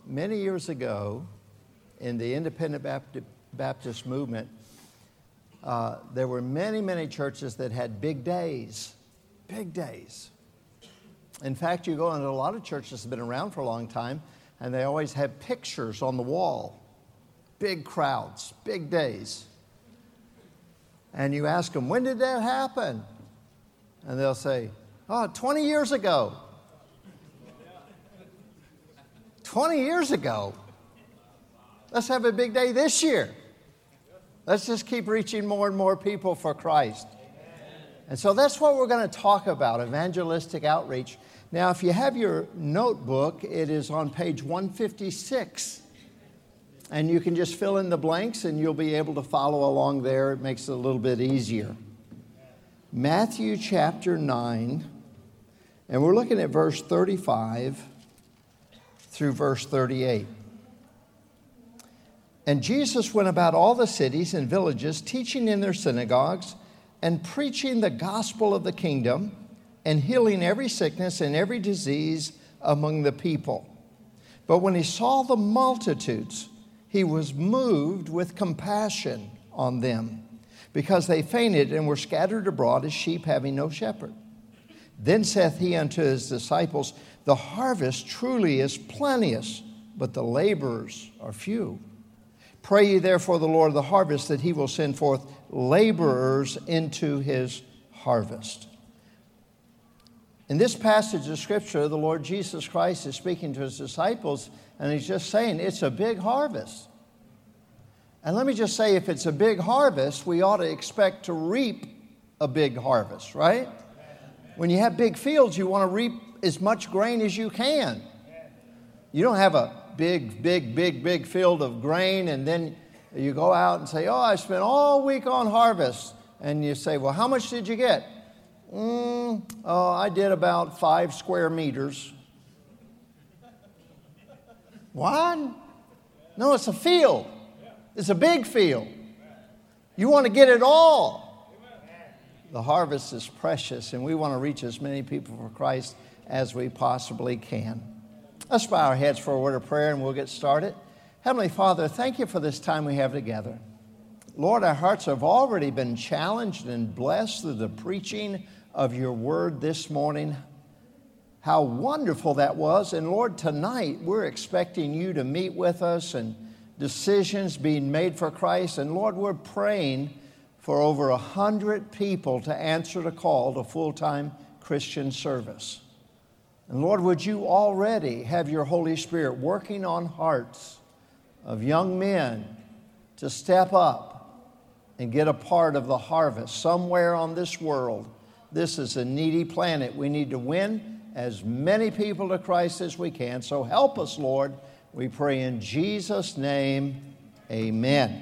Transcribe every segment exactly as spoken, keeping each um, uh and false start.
many years ago, in the Independent Baptist, Baptist movement, uh, there were many, many churches that had big days, big days. In fact, you go into a lot of churches that have been around for a long time, and they always have pictures on the wall, big crowds, big days. And you ask them, when did that happen? And they'll say, oh, twenty years ago. twenty years ago. Let's have a big day this year. Let's just keep reaching more and more people for Christ. And so that's what we're going to talk about, evangelistic outreach. Now, if you have your notebook, it is on page one fifty-six. And you can just fill in the blanks and you'll be able to follow along there. It makes it a little bit easier. Matthew chapter nine, and we're looking at verse thirty-five through verse thirty-eight. And Jesus went about all the cities and villages, teaching in their synagogues and preaching the gospel of the kingdom and healing every sickness and every disease among the people. But when he saw the multitudes, he was moved with compassion on them, because they fainted and were scattered abroad as sheep having no shepherd. Then saith he unto his disciples, the harvest truly is plenteous, but the laborers are few. Pray ye therefore the Lord of the harvest that he will send forth laborers into his harvest. In this passage of Scripture, the Lord Jesus Christ is speaking to his disciples, and he's just saying it's a big harvest. And let me just say, if it's a big harvest, we ought to expect to reap a big harvest, right? When you have big fields, you want to reap as much grain as you can. You don't have a big, big, big, big field of grain, and then you go out and say, oh, I spent all week on harvest. And you say, well, how much did you get? Mm, oh, I did about five square meters. What? No, it's a field. It's a big field. You want to get it all. The harvest is precious, and we want to reach as many people for Christ as we possibly can. Let's bow our heads for a word of prayer, and we'll get started. Heavenly Father, thank you for this time we have together. Lord, our hearts have already been challenged and blessed through the preaching of your word this morning. How wonderful that was. And Lord, tonight we're expecting you to meet with us and decisions being made for Christ. And Lord, we're praying for over a hundred people to answer the call to full-time Christian service. And Lord, would you already have your Holy Spirit working on hearts of young men to step up and get a part of the harvest somewhere on this world. This is a needy planet. We need to win as many people to Christ as we can. So help us, Lord. We pray in Jesus' name, amen.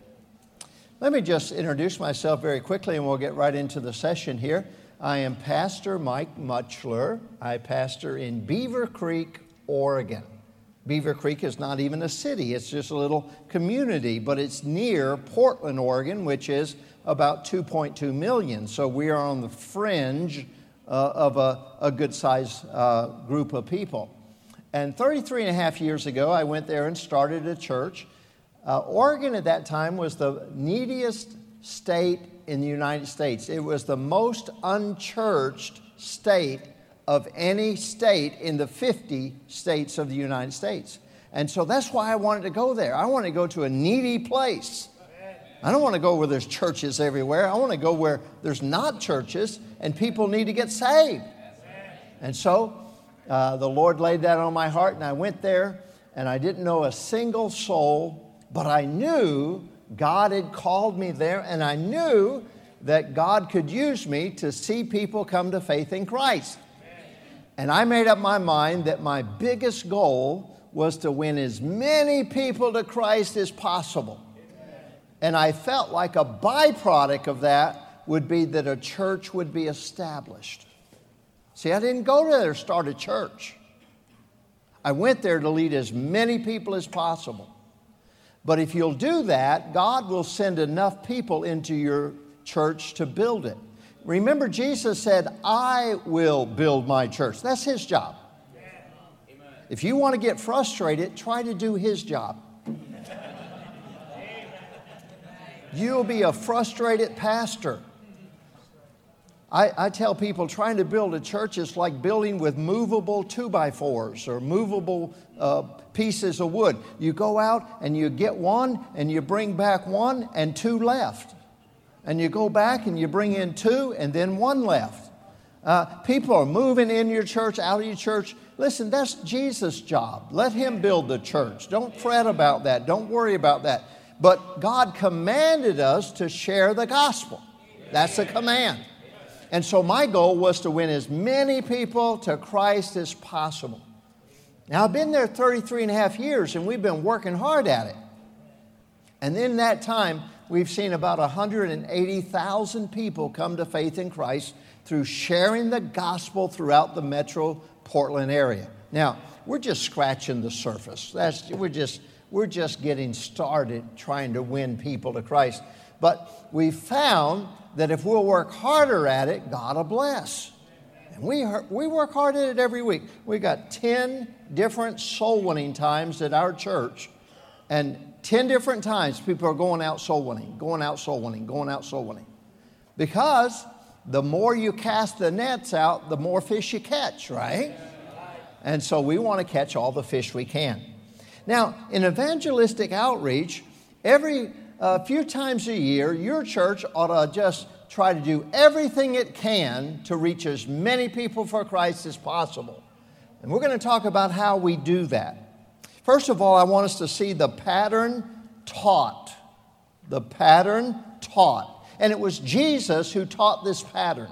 Let me just introduce myself very quickly, and we'll get right into the session here. I am Pastor Mike Mutchler. I pastor in Beaver Creek, Oregon. Beaver Creek is not even a city. It's just a little community, but it's near Portland, Oregon, which is about two point two million. So we are on the fringe uh, of a, a good-sized uh, group of people. And thirty-three and a half years ago, I went there and started a church. Uh, Oregon at that time was the neediest state in the United States. It was the most unchurched state of any state in the fifty states of the United States. And so that's why I wanted to go there. I want to go to a needy place. I don't want to go where there's churches everywhere. I want to go where there's not churches and people need to get saved. And so uh, the Lord laid that on my heart, and I went there, and I didn't know a single soul, but I knew God had called me there, and I knew that God could use me to see people come to faith in Christ. And I made up my mind that my biggest goal was to win as many people to Christ as possible. And I felt like a byproduct of that would be that a church would be established. See, I didn't go there to start a church. I went there to lead as many people as possible. But if you'll do that, God will send enough people into your church to build it. Remember, Jesus said, I will build my church. That's his job. If you want to get frustrated, try to do his job. You'll be a frustrated pastor. I, I tell people trying to build a church is like building with movable two-by-fours or movable uh, pieces of wood. You go out and you get one and you bring back one and two left. And you go back and you bring in two and then one left. Uh, people are moving in your church, out of your church. Listen, that's Jesus' job. Let him build the church. Don't fret about that. Don't worry about that. But God commanded us to share the gospel. That's a command. And so my goal was to win as many people to Christ as possible. Now, I've been there thirty-three and a half years, and we've been working hard at it. And in that time, we've seen about one hundred eighty thousand people come to faith in Christ through sharing the gospel throughout the metro Portland area. Now, we're just scratching the surface. That's, we're just, we're just getting started trying to win people to Christ. But we found that if we'll work harder at it, God will bless. And we, we work hard at it every week. We got ten different soul winning times at our church. And ten different times people are going out soul winning, going out soul winning, going out soul winning. Because the more you cast the nets out, the more fish you catch, right? And so we want to catch all the fish we can. Now, in evangelistic outreach, every uh, few times a year, your church ought to just try to do everything it can to reach as many people for Christ as possible. And we're going to talk about how we do that. First of all, I want us to see the pattern taught. The pattern taught. And it was Jesus who taught this pattern.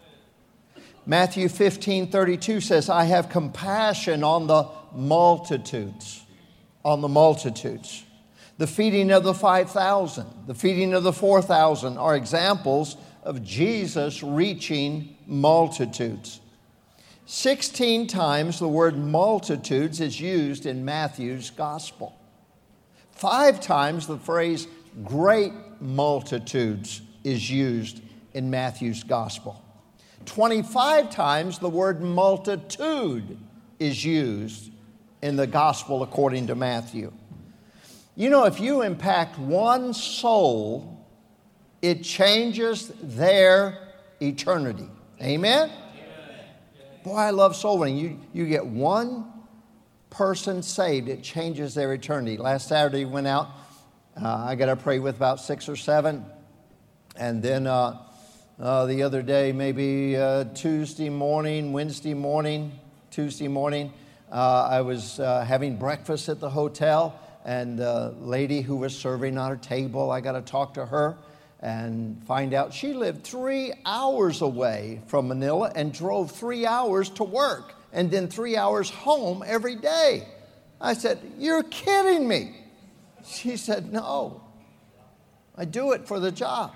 Matthew fifteen thirty-two says, I have compassion on the multitudes. On the multitudes. The feeding of the five thousand, the feeding of the four thousand are examples of Jesus reaching multitudes. sixteen times the word multitudes is used in Matthew's gospel. Five times the phrase great multitudes is used in Matthew's gospel. twenty-five times the word multitude is used in the gospel according to Matthew. You know, if you impact one soul, it changes their eternity. Amen? Boy, I love soul winning. You, you get one person saved, it changes their eternity. Last Saturday we went out. Uh, I got to pray with about six or seven. And then uh, uh, the other day, maybe uh, Tuesday morning, Wednesday morning, Tuesday morning, uh, I was uh, having breakfast at the hotel. And the lady who was serving on her table, I got to talk to her and find out she lived three hours away from Manila and drove three hours to work and then three hours home every day. I said, you're kidding me. She said, no, I do it for the job.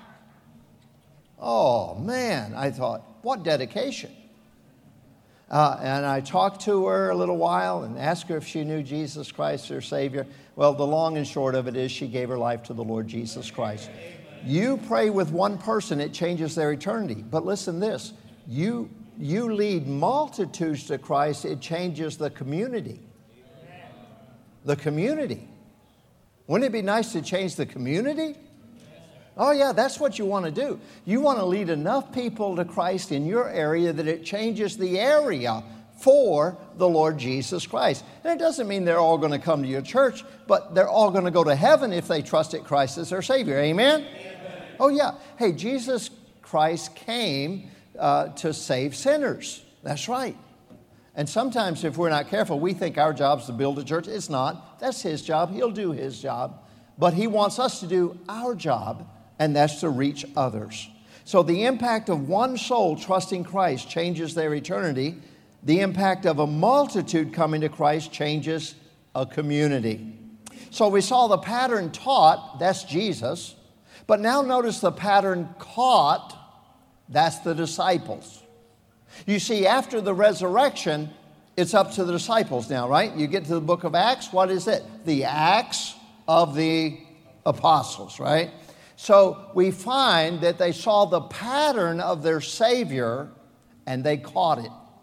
Oh, man, I thought, what dedication. Uh, and I talked to her a little while and asked her if she knew Jesus Christ, her Savior. Well, the long and short of it is she gave her life to the Lord Jesus Christ. You pray with one person, it changes their eternity. But listen this, you, you lead multitudes to Christ, it changes the community. The community. Wouldn't it be nice to change the community? Oh yeah, that's what you want to do. You want to lead enough people to Christ in your area that it changes the area for the Lord Jesus Christ. And it doesn't mean they're all going to come to your church, but they're all going to go to heaven if they trusted Christ as their Savior. Amen? Amen. Oh yeah. Hey, Jesus Christ came uh, to save sinners. That's right. And sometimes if we're not careful, we think our job is to build a church. It's not. That's His job. He'll do His job. But He wants us to do our job, and that's to reach others. So the impact of one soul trusting Christ changes their eternity. The impact of a multitude coming to Christ changes a community. So we saw the pattern taught, that's Jesus. But now notice the pattern caught, that's the disciples. You see, after the resurrection, it's up to the disciples now, right? You get to the book of Acts, what is it? The Acts of the Apostles, right? So we find that they saw the pattern of their Savior and they caught it.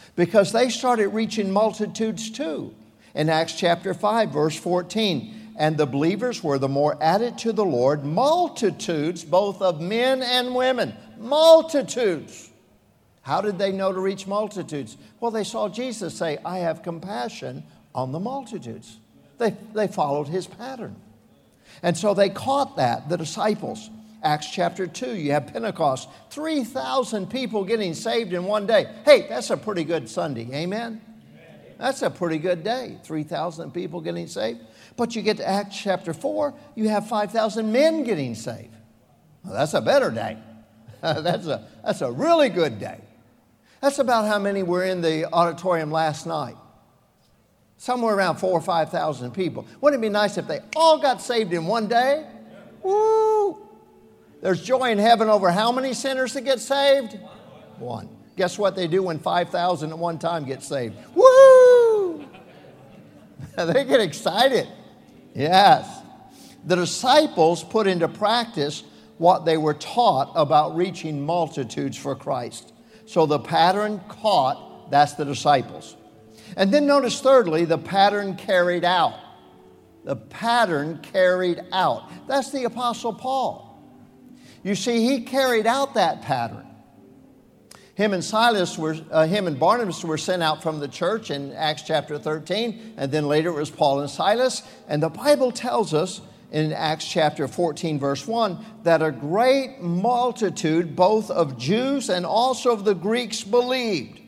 because they started reaching multitudes too. In Acts chapter five, verse fourteen, and the believers were the more added to the Lord, multitudes, both of men and women. Multitudes. How did they know to reach multitudes? Well, they saw Jesus say, I have compassion on the multitudes. They, they followed his pattern. And so they caught that, the disciples. Acts chapter two, you have Pentecost. three thousand people getting saved in one day. Hey, that's a pretty good Sunday. Amen? That's a pretty good day. three thousand people getting saved. But you get to Acts chapter four, you have five thousand men getting saved. Well, that's a better day. that's, a, that's a really good day. That's about how many were in the auditorium last night. Somewhere around four or five thousand people. Wouldn't it be nice if they all got saved in one day? Woo! There's joy in heaven over how many sinners that get saved? One. Guess what they do when five thousand at one time get saved? Woo! They get excited. Yes. The disciples put into practice what they were taught about reaching multitudes for Christ. So the pattern caught, that's the disciples. And then notice thirdly, the pattern carried out. The pattern carried out. That's the Apostle Paul. You see, he carried out that pattern. Him and Silas were, uh, him and Barnabas were sent out from the church in Acts chapter thirteen, and then later it was Paul and Silas. And the Bible tells us in Acts chapter fourteen, verse one, that a great multitude, both of Jews and also of the Greeks, believed.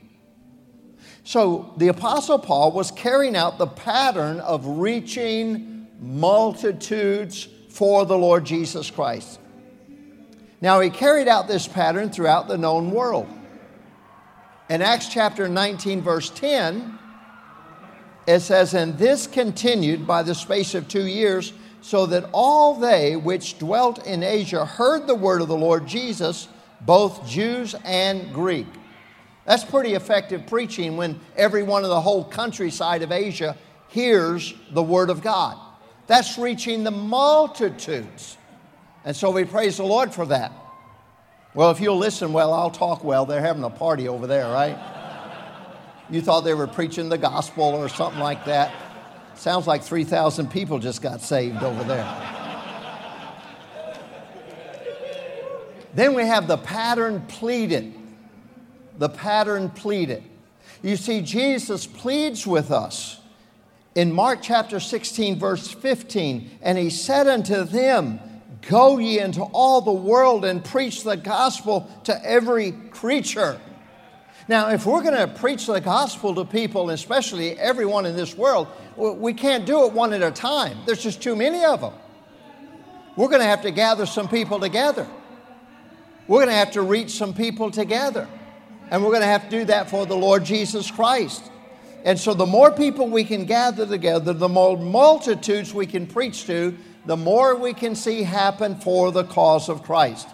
So the Apostle Paul was carrying out the pattern of reaching multitudes for the Lord Jesus Christ. Now, he carried out this pattern throughout the known world. In Acts chapter nineteen, verse ten, it says, and this continued by the space of two years, so that all they which dwelt in Asia heard the word of the Lord Jesus, both Jews and Greek. That's pretty effective preaching when everyone in the whole countryside of Asia hears the word of God. That's reaching the multitudes. And so we praise the Lord for that. Well, if you'll listen well, I'll talk well. They're having a party over there, right? You thought they were preaching the gospel or something like that. Sounds like three thousand people just got saved over there. Then we have the pattern pleaded. The pattern pleaded. You see, Jesus pleads with us in Mark chapter sixteen, verse fifteen. And he said unto them, go ye into all the world and preach the gospel to every creature. Now, if we're going to preach the gospel to people, especially everyone in this world, we can't do it one at a time. There's just too many of them. We're going to have to gather some people together. We're going to have to reach some people together. And we're going to have to do that for the Lord Jesus Christ. And so the more people we can gather together, the more multitudes we can preach to, the more we can see happen for the cause of Christ.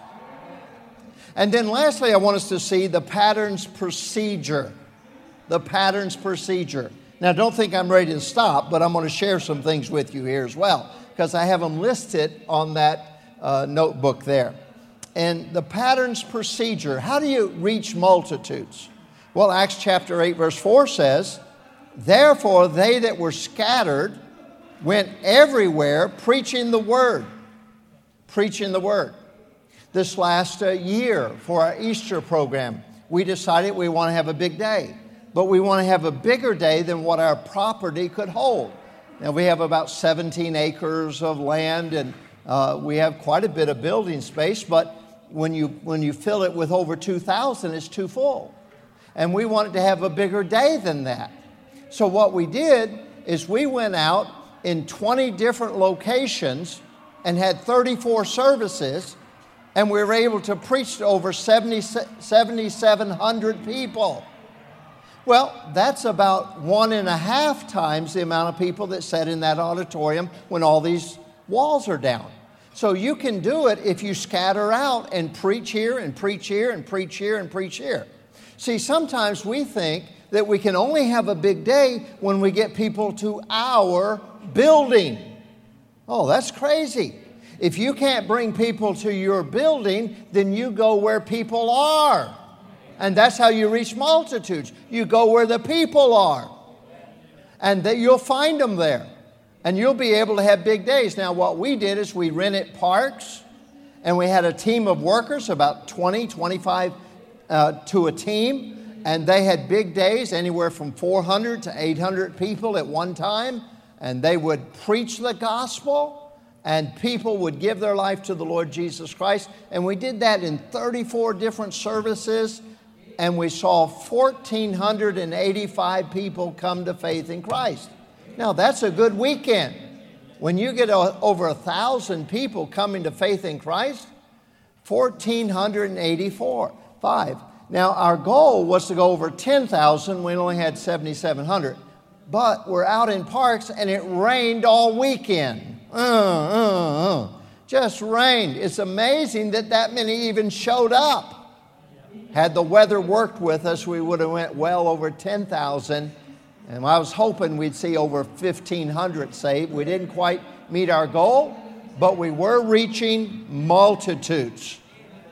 And then lastly, I want us to see the pattern's procedure. The pattern's procedure. Now, don't think I'm ready to stop, but I'm going to share some things with you here as well, because I have them listed on that uh, notebook there. And the pattern's procedure, how do you reach multitudes? Well, Acts chapter eight, verse four says, therefore they that were scattered went everywhere preaching the word. Preaching the word. This last uh, year for our Easter program, we decided we want to have a big day. But we want to have a bigger day than what our property could hold. Now, we have about seventeen acres of land, and uh, we have quite a bit of building space, but when you, when you fill it with over two thousand, it's too full. And we wanted to have a bigger day than that. So what we did is we went out in twenty different locations and had thirty-four services, and we were able to preach to over seventy-seven hundred people. Well, that's about one and a half times the amount of people that sat in that auditorium when all these walls are down. So you can do it if you scatter out and preach here and preach here and preach here and preach here. See, sometimes we think that we can only have a big day when we get people to our building. Oh, that's crazy. If you can't bring people to your building, then you go where people are. And that's how you reach multitudes. You go where the people are. And that you'll find them there. And you'll be able to have big days. Now, what we did is we rented parks. And we had a team of workers, about twenty, twenty-five uh, to a team. And they had big days, anywhere from four hundred to eight hundred people at one time. And they would preach the gospel. And people would give their life to the Lord Jesus Christ. And we did that in thirty-four different services. And we saw one thousand four hundred eighty-five people come to faith in Christ. Now, that's a good weekend. When you get a, over a thousand people coming to faith in Christ, one thousand four hundred eighty-four, five. Now, our goal was to go over ten thousand. We only had seven thousand seven hundred. But we're out in parks, and it rained all weekend. Uh, uh, uh. Just rained. It's amazing that that many even showed up. Had the weather worked with us, we would have went well over ten thousand. And I was hoping we'd see over fifteen hundred saved. We didn't quite meet our goal, but we were reaching multitudes.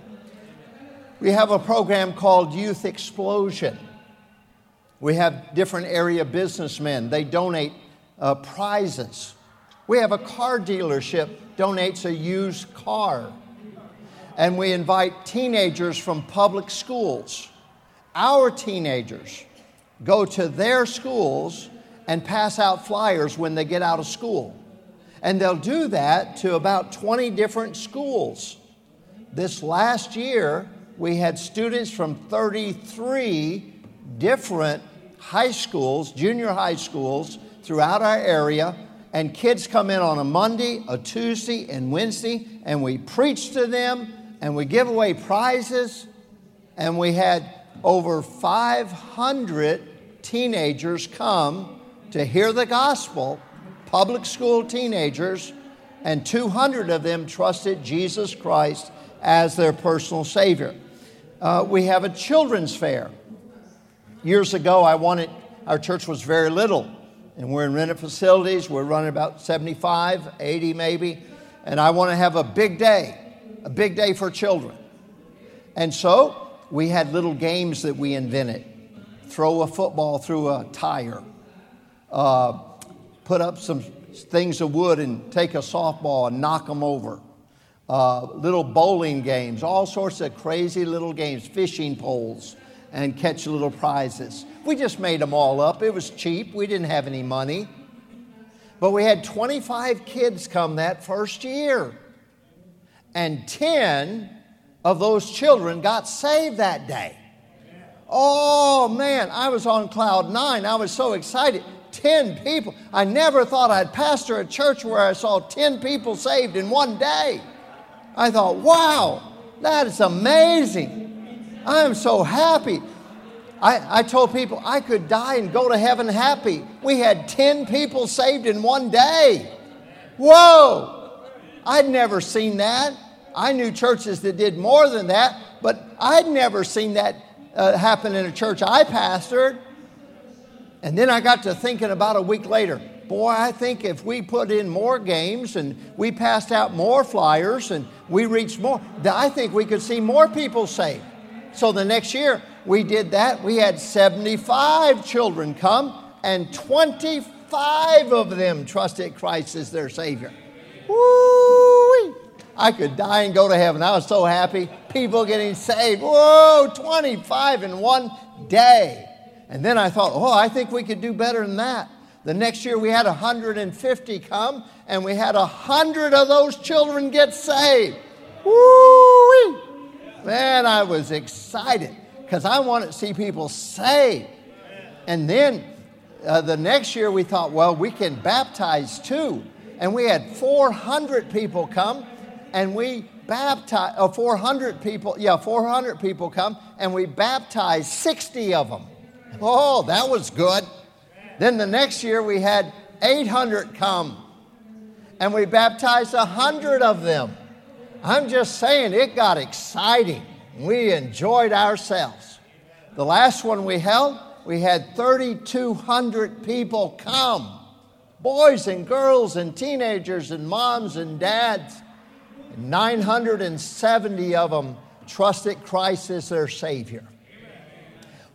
We have a program called Youth Explosion. We have different area businessmen. They donate uh, prizes. We have a car dealership donates a used car. And we invite teenagers from public schools. Our teenagers go to their schools and pass out flyers when they get out of school. And they'll do that to about twenty different schools. This last year, we had students from thirty-three different high schools, junior high schools throughout our area. And kids come in on a Monday, a Tuesday, and Wednesday, and we preach to them, and we give away prizes. And we had over five hundred teenagers come to hear the gospel, public school teenagers, and two hundred of them trusted Jesus Christ as their personal Savior. Uh, we have a children's fair. Years ago, I wanted, our church was very little, and we're in rented facilities. We're running about seventy-five, eighty maybe, and I want to have a big day, a big day for children. And so we had little games that we invented. Throw a football through a tire. Uh, put up some things of wood and take a softball and knock them over. Uh, little bowling games, all sorts of crazy little games, fishing poles, and catch little prizes. We just made them all up. It was cheap. We didn't have any money. But we had twenty-five kids come that first year. And ten of those children got saved that day. Oh, man, I was on cloud nine. I was so excited. Ten people. I never thought I'd pastor a church where I saw ten people saved in one day. I thought, wow, that is amazing. I am so happy. I, I told people I could die and go to heaven happy. We had ten people saved in one day. Whoa, I'd never seen that. I knew churches that did more than that, but I'd never seen that uh, happen in a church I pastored. And then I got to thinking about a week later, boy, I think if we put in more games and we passed out more flyers and we reached more, I think we could see more people saved. So the next year we did that. We had seventy-five children come, and twenty-five of them trusted Christ as their Savior. Woo! I could die and go to heaven. I was so happy. People getting saved. Whoa, twenty-five in one day. And then I thought, oh, I think we could do better than that. The next year we had one hundred fifty come, and we had one hundred of those children get saved. Woo! Man, I was excited because I wanted to see people saved. And then uh, the next year we thought, well, we can baptize too. And we had four hundred people come, and we baptized, uh, four hundred people, yeah, four hundred people come, and we baptized sixty of them. Oh, that was good. Then the next year we had eight hundred come, and we baptized one hundred of them. I'm just saying, it got exciting. We enjoyed ourselves. The last one we held, we had thirty-two hundred people come. Boys and girls and teenagers and moms and dads. And nine hundred seventy of them trusted Christ as their Savior.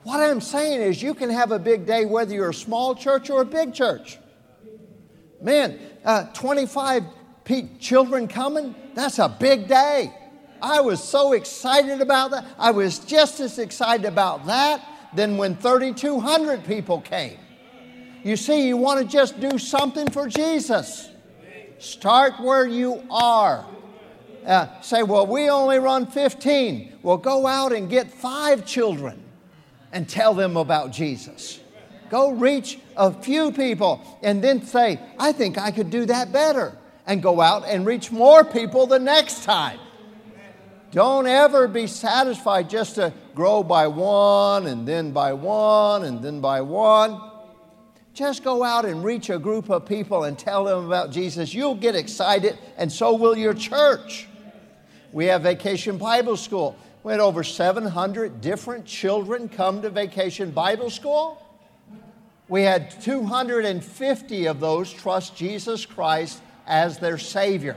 What I'm saying is you can have a big day whether you're a small church or a big church. Man, uh, twenty-five pe- children coming, that's a big day. I was so excited about that. I was just as excited about that than when thirty-two hundred people came. You see, you want to just do something for Jesus. Start where you are. Uh, say, well, we only run fifteen. Well, go out and get five children and tell them about Jesus. Go reach a few people and then say, I think I could do that better. And go out and reach more people the next time. Don't ever be satisfied just to grow by one and then by one and then by one. Just go out and reach a group of people and tell them about Jesus. You'll get excited, and so will your church. We have Vacation Bible School. We had over seven hundred different children come to Vacation Bible School. We had two hundred fifty of those trust Jesus Christ as their Savior.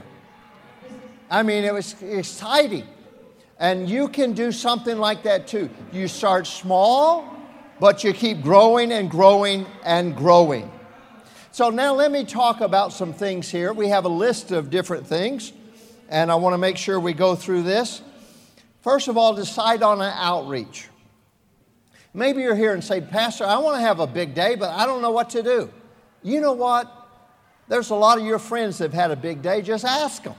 I mean, it was exciting. And you can do something like that too. You start small, but you keep growing and growing and growing. So now let me talk about some things here. We have a list of different things, and I want to make sure we go through this. First of all, decide on an outreach. Maybe you're here and say, Pastor, I want to have a big day, but I don't know what to do. You know what? There's a lot of your friends that have had a big day. Just ask them.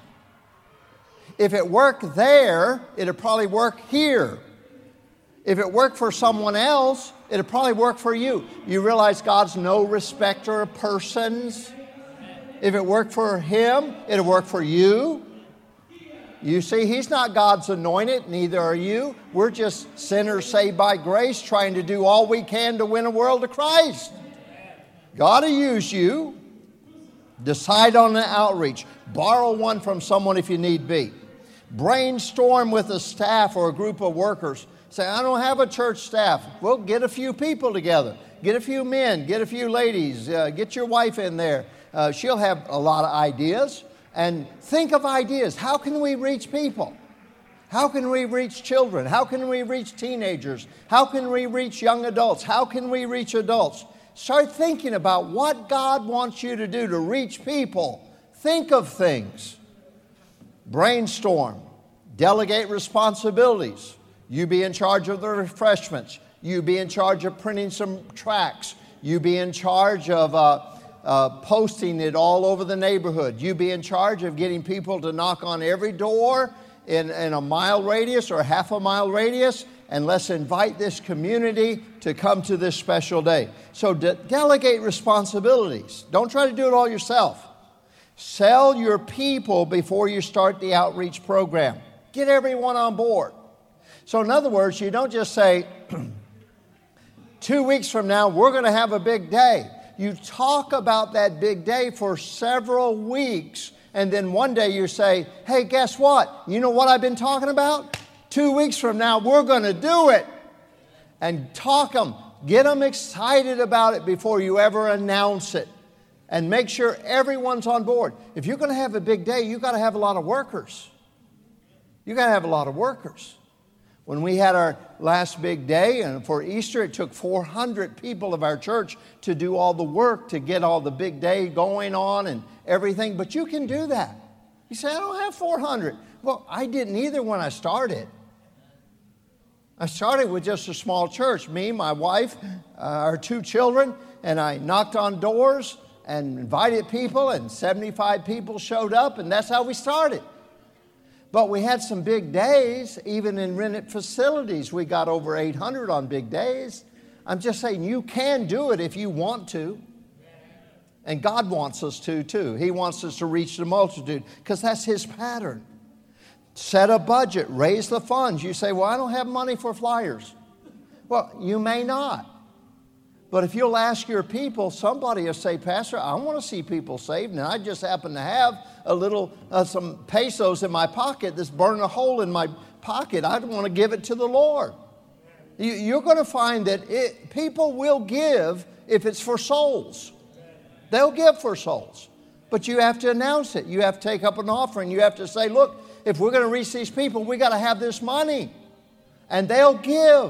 If it worked there, it'll probably work here. If it worked for someone else, it'll probably work for you. You realize God's no respecter of persons. If it worked for him, it'll work for you. You see, he's not God's anointed, neither are you. We're just sinners saved by grace, trying to do all we can to win a world to Christ. God will use you. Decide on an outreach. Borrow one from someone if you need be. Brainstorm with a staff or a group of workers. Say, I don't have a church staff. Well, get a few people together. Get a few men. Get a few ladies. Uh, get your wife in there. Uh, she'll have a lot of ideas. And think of ideas. How can we reach people? How can we reach children? How can we reach teenagers? How can we reach young adults? How can we reach adults? Start thinking about what God wants you to do to reach people. Think of things. Brainstorm. Delegate responsibilities. You be in charge of the refreshments. You be in charge of printing some tracts. You be in charge of uh, uh, posting it all over the neighborhood. You be in charge of getting people to knock on every door in, in a mile radius or half a mile radius. And let's invite this community to come to this special day. So de- delegate responsibilities. Don't try to do it all yourself. Sell your people before you start the outreach program. Get everyone on board. So in other words, you don't just say, two weeks from now, we're going to have a big day. You talk about that big day for several weeks, and then one day you say, hey, guess what? You know what I've been talking about? Two weeks from now, we're going to do it. And talk them. Get them excited about it before you ever announce it. And make sure everyone's on board. If you're going to have a big day, you've got to have a lot of workers. You've got to have a lot of workers. When we had our last big day, and for Easter, it took four hundred people of our church to do all the work to get all the big day going on and everything. But you can do that. You say, I don't have four hundred. Well, I didn't either when I started. I started with just a small church, me, my wife, uh, our two children, and I knocked on doors and invited people, and seventy-five people showed up, and that's how we started. But we had some big days, even in rented facilities. We got over eight hundred on big days. I'm just saying you can do it if you want to. And God wants us to, too. He wants us to reach the multitude because that's His pattern. Set a budget, raise the funds. You say, well, I don't have money for flyers. Well, you may not. But if you'll ask your people, somebody will say, Pastor, I want to see people saved, and I just happen to have a little, uh, some pesos in my pocket that's burning a hole in my pocket. I want to give it to the Lord. You, you're going to find that it, people will give if it's for souls. They'll give for souls. But you have to announce it. You have to take up an offering. You have to say, look, if we're going to reach these people, we got to have this money. And they'll give.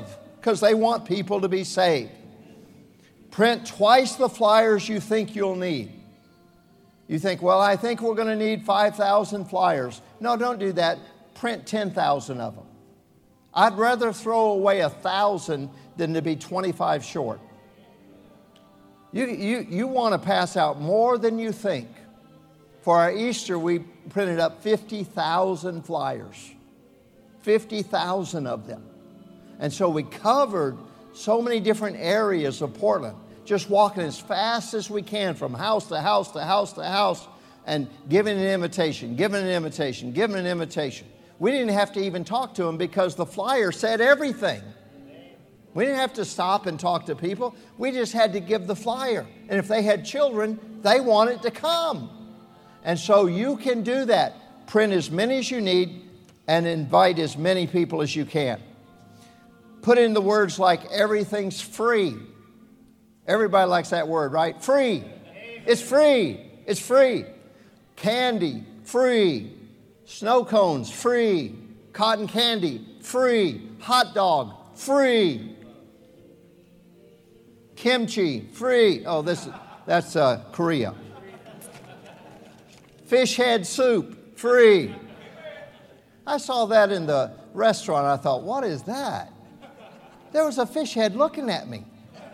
because they want people to be saved. Print twice the flyers you think you'll need. You think, well, I think we're going to need five thousand flyers. No, don't do that. Print ten thousand of them. I'd rather throw away one thousand than to be twenty-five short. You, you, you want to pass out more than you think. For our Easter, we printed up fifty thousand flyers. fifty thousand of them. And so we covered so many different areas of Portland, just walking as fast as we can from house to house to house to house and giving an invitation, giving an invitation, giving an invitation. We didn't have to even talk to them because the flyer said everything. We didn't have to stop and talk to people. We just had to give the flyer. And if they had children, they wanted to come. And so you can do that. Print as many as you need and invite as many people as you can. Put in the words like everything's free. Everybody likes that word, right? Free. It's free. It's free. Candy, free. Snow cones, free. Cotton candy, free. Hot dog, free. Kimchi, free. Oh, this that's uh, Korea. Fish head soup, free. I saw that in the restaurant. I thought, what is that? There was a fish head looking at me.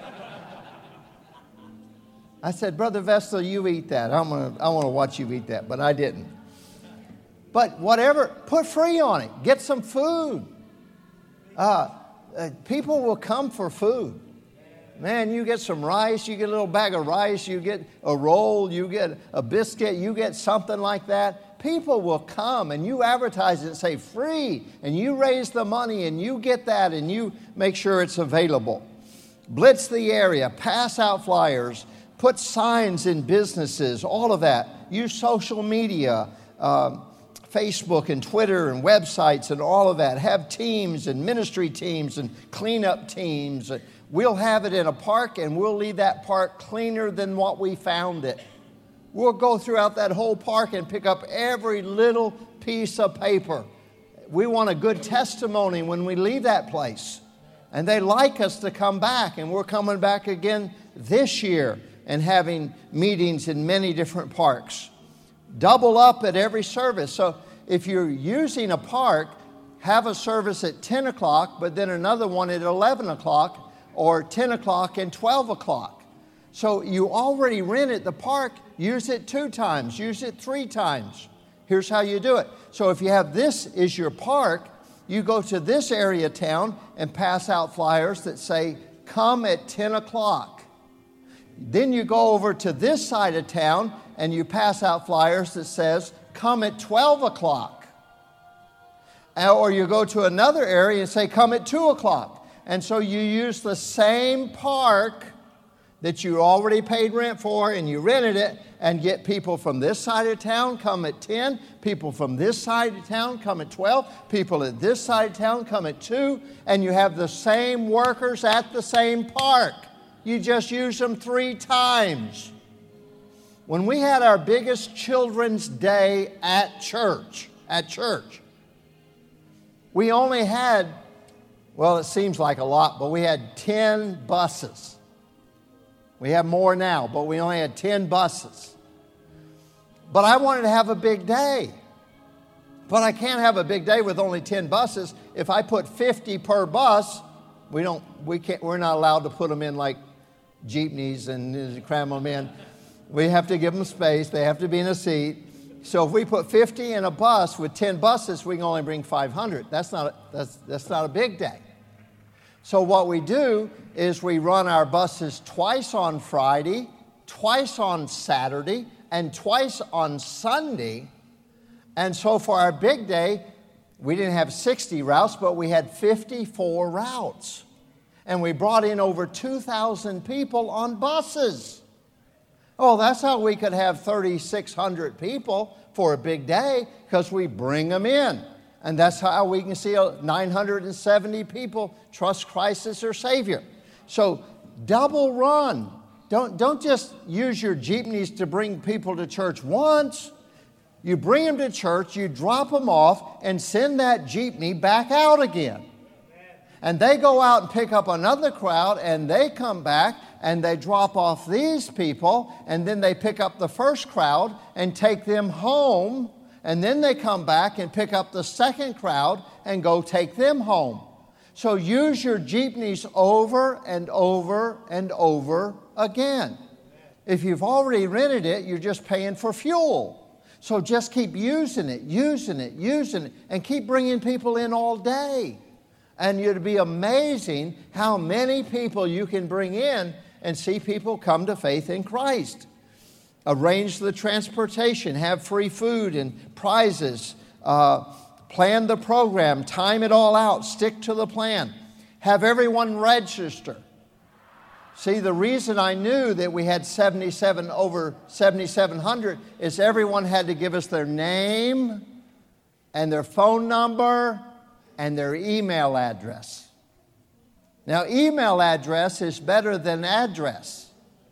I said, Brother Vestal, you eat that. I'm gonna, I want to watch you eat that, but I didn't. But whatever, put free on it. Get some food. Uh, uh, people will come for food. Man, you get some rice, you get a little bag of rice, you get a roll, you get a biscuit, you get something like that. People will come and you advertise it and say free, and you raise the money and you get that and you make sure it's available. Blitz the area, pass out flyers, put signs in businesses, all of that. Use social media, uh, Facebook and Twitter and websites and all of that. Have teams and ministry teams and cleanup teams. We'll have it in a park and we'll leave that park cleaner than what we found it. We'll go throughout that whole park and pick up every little piece of paper. We want a good testimony when we leave that place. And they like us to come back, and we're coming back again this year and having meetings in many different parks. Double up at every service. So if you're using a park, have a service at ten o'clock, but then another one at eleven o'clock, or ten o'clock and twelve o'clock. So you already rented the park, use it two times, use it three times. Here's how you do it. So if you have this is your park, you go to this area of town and pass out flyers that say, come at ten o'clock. Then you go over to this side of town and you pass out flyers that says, come at twelve o'clock. Or you go to another area and say, come at two o'clock. And so you use the same park that you already paid rent for and you rented it, and get people from this side of town come at ten, people from this side of town come at twelve, people at this side of town come at two, and you have the same workers at the same park. You just use them three times. When we had our biggest children's day at church, at church, we only had, well, it seems like a lot, but we had ten buses. We have more now, but we only had ten buses. But I wanted to have a big day. But I can't have a big day with only ten buses. If I put fifty per bus, we don't, we can't, we're not allowed to put them in like jeepneys and cram them in. We have to give them space. They have to be in a seat. So if we put fifty in a bus with ten buses, we can only bring five hundred. That's not a, that's, that's not a big day. So what we do is we run our buses twice on Friday, twice on Saturday, and twice on Sunday. And so for our big day, we didn't have sixty routes, but we had fifty-four routes. And we brought in over two thousand people on buses. Oh, that's how we could have thirty-six hundred people for a big day, because we bring them in. And that's how we can see nine hundred seventy people trust Christ as their Savior. So double run. Don't, don't just use your jeepneys to bring people to church once. You bring them to church, you drop them off, and send that jeepney back out again. And they go out and pick up another crowd, and they come back and they drop off these people, and then they pick up the first crowd and take them home, and then they come back and pick up the second crowd and go take them home. So use your jeepneys over and over and over again. If you've already rented it, you're just paying for fuel. So just keep using it, using it, using it, and keep bringing people in all day. And you'd be amazing how many people you can bring in and see people come to faith in Christ. Arrange the transportation, have free food and prizes, uh, plan the program, time it all out, stick to the plan. Have everyone register. See, the reason I knew that we had seventy-seven over seventy-seven hundred is everyone had to give us their name and their phone number and their email address. Now, email address is better than address,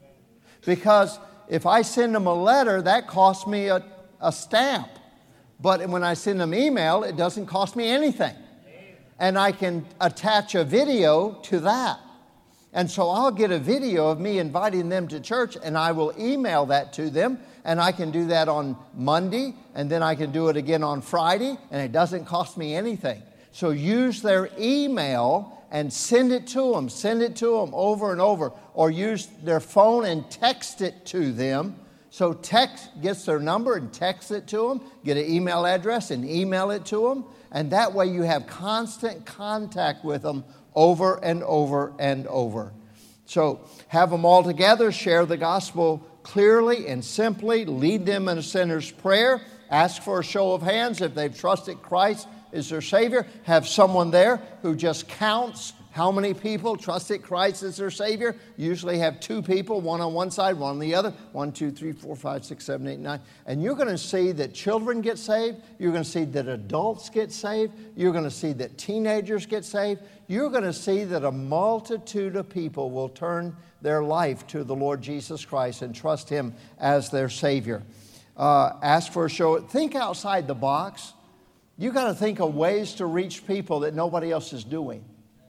because if I send them a letter, that costs me a, a stamp. But when I send them email, it doesn't cost me anything. And I can attach a video to that. And so I'll get a video of me inviting them to church, and I will email that to them. And I can do that on Monday, and then I can do it again on Friday, and it doesn't cost me anything. So use their email and send it to them. Send it to them over and over. Or use their phone and text it to them. So text gets their number and text it to them. Get an email address and email it to them. And that way you have constant contact with them over and over and over. So have them all together. Share the gospel clearly and simply. Lead them in a sinner's prayer. Ask for a show of hands if they've trusted Christ is their Savior. Have someone there who just counts how many people trusted Christ as their Savior. Usually have two people, one on one side, one on the other. One, two, three, four, five, six, seven, eight, nine. And you're going to see that children get saved. You're going to see that adults get saved. You're going to see that teenagers get saved. You're going to see that a multitude of people will turn their life to the Lord Jesus Christ and trust Him as their Savior. Uh, ask for a show. Think outside the box. You got to think of ways to reach people that nobody else is doing.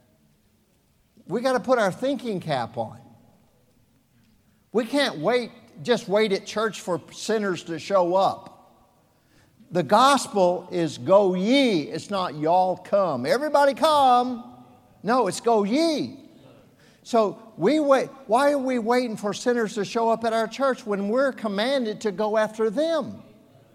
We got to put our thinking cap on. We can't wait, just wait at church for sinners to show up. The gospel is go ye. It's not y'all come. Everybody come. No, it's go ye. So we wait. Why are we waiting for sinners to show up at our church when we're commanded to go after them?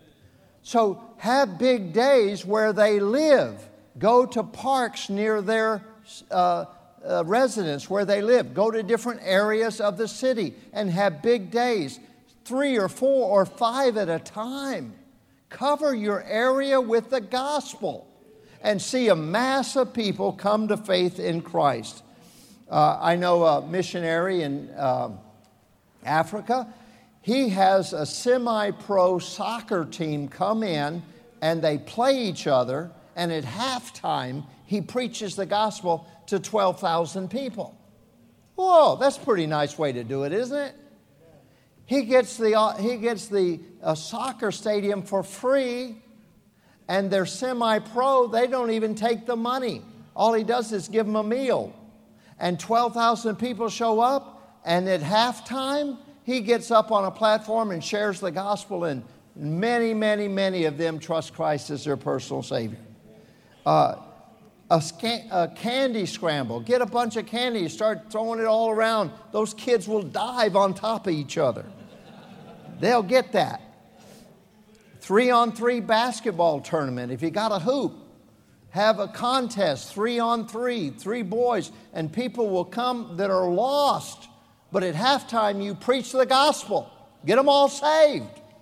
So have big days where they live. Go to parks near their uh, uh, residence where they live. Go to different areas of the city and have big days. Three or four or five at a time. Cover your area with the gospel and see a mass of people come to faith in Christ. Uh, I know a missionary in uh, Africa. He has a semi-pro soccer team come in, and they play each other, and at halftime, he preaches the gospel to twelve thousand people. Whoa, that's a pretty nice way to do it, isn't it? He gets the, uh, he gets the uh, soccer stadium for free, and they're semi-pro. They don't even take the money. All he does is give them a meal. And twelve thousand people show up, and at halftime, he gets up on a platform and shares the gospel, and many, many, many of them trust Christ as their personal Savior. Uh, a, scan- a candy scramble. Get a bunch of candy, start throwing it all around. Those kids will dive on top of each other. They'll get that. Three-on-three basketball tournament. If you got a hoop, have a contest, three-on-three, three boys, and people will come that are lost. But at halftime, you preach the gospel. Get them all saved.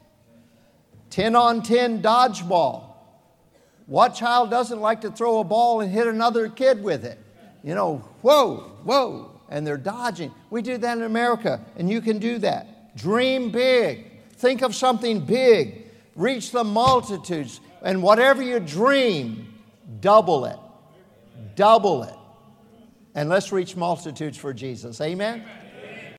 ten-on-ten dodgeball. What child doesn't like to throw a ball and hit another kid with it? You know, whoa, whoa, and they're dodging. We do that in America, and you can do that. Dream big. Think of something big. Reach the multitudes. And whatever you dream, double it. Double it. And let's reach multitudes for Jesus. Amen?